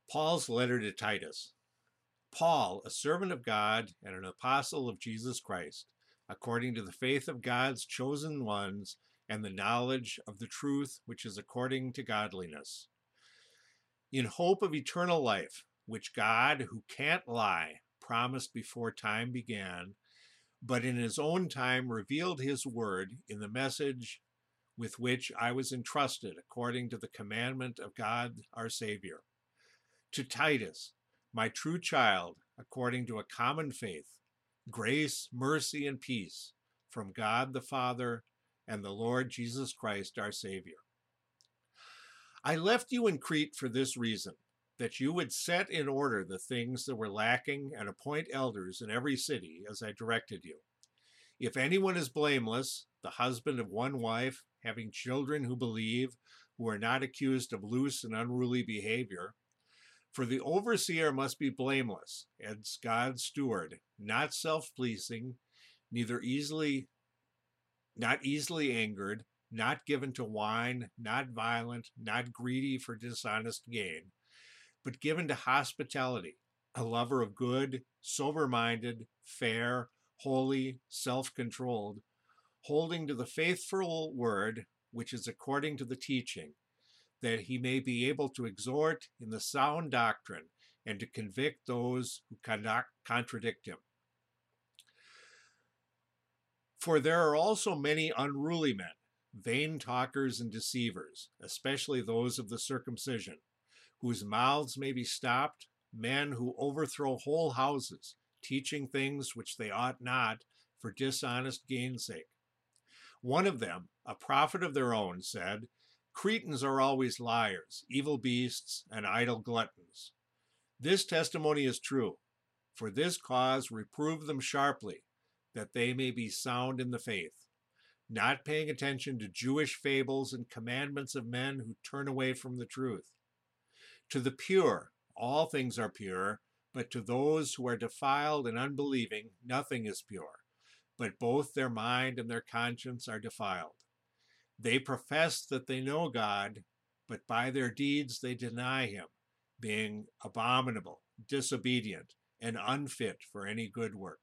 Paul's letter to Titus. Paul, a servant of God and an apostle of Jesus Christ, according to the faith of God's chosen ones and the knowledge of the truth which is according to godliness, in hope of eternal life, which God, who can't lie, promised before time began, but in his own time revealed his word in the message with which I was entrusted according to the commandment of God our Savior. To Titus, my true child, according to a common faith, grace, mercy, and peace from God the Father and the Lord Jesus Christ our Savior. I left you in Crete for this reason, that you would set in order the things that were lacking and appoint elders in every city, as I directed you. If anyone is blameless, the husband of one wife, having children who believe, who are not accused of loose and unruly behavior, for the overseer must be blameless, as God's steward, not self-pleasing, not easily angered, not given to wine, not violent, not greedy for dishonest gain, but given to hospitality, a lover of good, sober-minded, fair, holy, self-controlled, holding to the faithful word which is according to the teaching, that he may be able to exhort in the sound doctrine and to convict those who contradict him. For there are also many unruly men, vain talkers and deceivers, especially those of the circumcision, whose mouths may be stopped, men who overthrow whole houses, teaching things which they ought not, for dishonest gain's sake. One of them, a prophet of their own, said, Cretans are always liars, evil beasts, and idle gluttons. This testimony is true. For this cause reprove them sharply, that they may be sound in the faith, not paying attention to Jewish fables and commandments of men who turn away from the truth. To the pure, all things are pure, but to those who are defiled and unbelieving, nothing is pure, but both their mind and their conscience are defiled. They profess that they know God, but by their deeds they deny him, being abominable, disobedient, and unfit for any good work.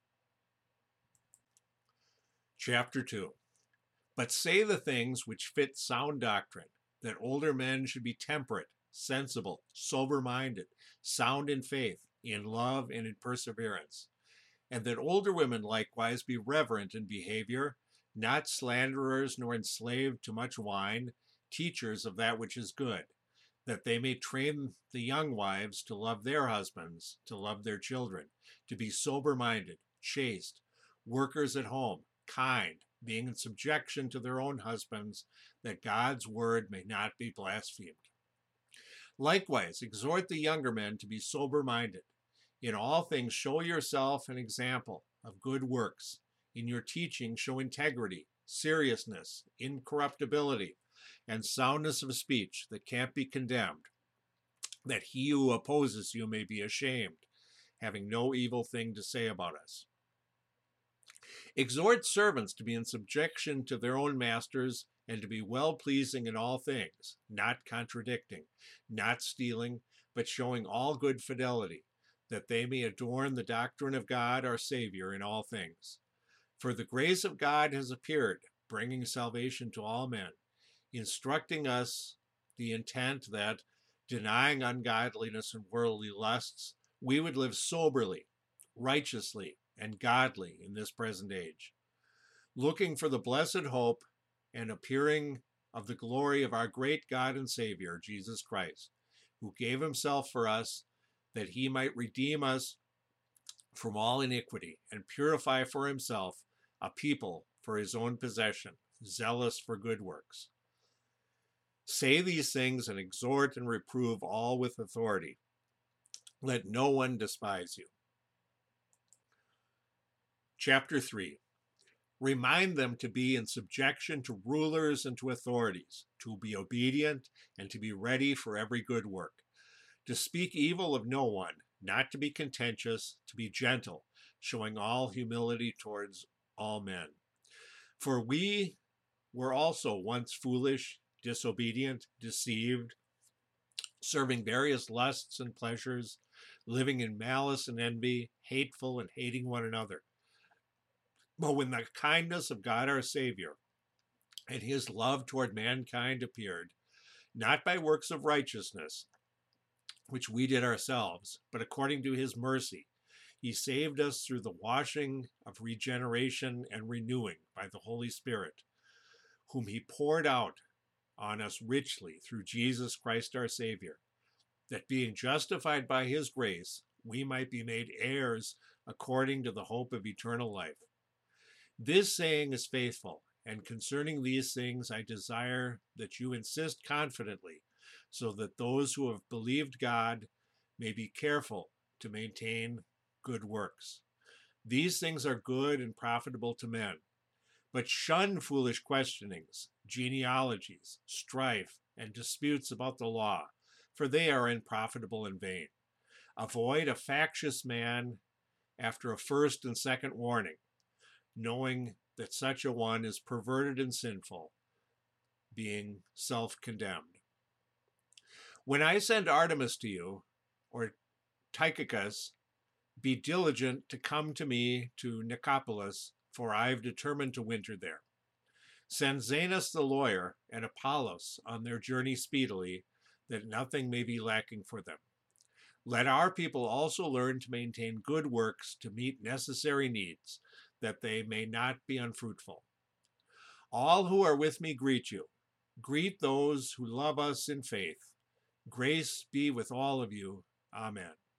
Chapter 2. But say the things which fit sound doctrine, that older men should be temperate, sensible, sober-minded, sound in faith, in love, and in perseverance, and that older women likewise be reverent in behavior, not slanderers nor enslaved to much wine, teachers of that which is good, that they may train the young wives to love their husbands, to love their children, to be sober-minded, chaste, workers at home, kind, being in subjection to their own husbands, that God's word may not be blasphemed. Likewise, exhort the younger men to be sober-minded. In all things show yourself an example of good works. In your teaching show integrity, seriousness, incorruptibility, and soundness of speech that can't be condemned, that he who opposes you may be ashamed, having no evil thing to say about us. Exhort servants to be in subjection to their own masters and to be well-pleasing in all things, not contradicting, not stealing, but showing all good fidelity, that they may adorn the doctrine of God our Savior in all things. For the grace of God has appeared, bringing salvation to all men, instructing us the intent that, denying ungodliness and worldly lusts, we would live soberly, righteously, and godly in this present age, looking for the blessed hope and appearing of the glory of our great God and Savior, Jesus Christ, who gave himself for us, that he might redeem us from all iniquity and purify for himself a people for his own possession, zealous for good works. Say these things and exhort and reprove all with authority. Let no one despise you. Chapter 3. Remind them to be in subjection to rulers and to authorities, to be obedient and to be ready for every good work, to speak evil of no one, not to be contentious, to be gentle, showing all humility towards all men. For we were also once foolish, disobedient, deceived, serving various lusts and pleasures, living in malice and envy, hateful and hating one another. But when the kindness of God our Savior and his love toward mankind appeared, not by works of righteousness, which we did ourselves, but according to his mercy, he saved us through the washing of regeneration and renewing by the Holy Spirit, whom he poured out on us richly through Jesus Christ our Savior, that being justified by his grace, we might be made heirs according to the hope of eternal life. This saying is faithful, and concerning these things I desire that you insist confidently, so that those who have believed God may be careful to maintain good works. These things are good and profitable to men, but shun foolish questionings, genealogies, strife, and disputes about the law, for they are unprofitable and vain. Avoid a factious man after a first and second warning, knowing that such a one is perverted and sinful, being self-condemned. When I send Artemas to you, or Tychicus, be diligent to come to me to Nicopolis, for I have determined to winter there. Send Zenas the lawyer and Apollos on their journey speedily, that nothing may be lacking for them. Let our people also learn to maintain good works to meet necessary needs, that they may not be unfruitful. All who are with me greet you. Greet those who love us in faith. Grace be with all of you. Amen.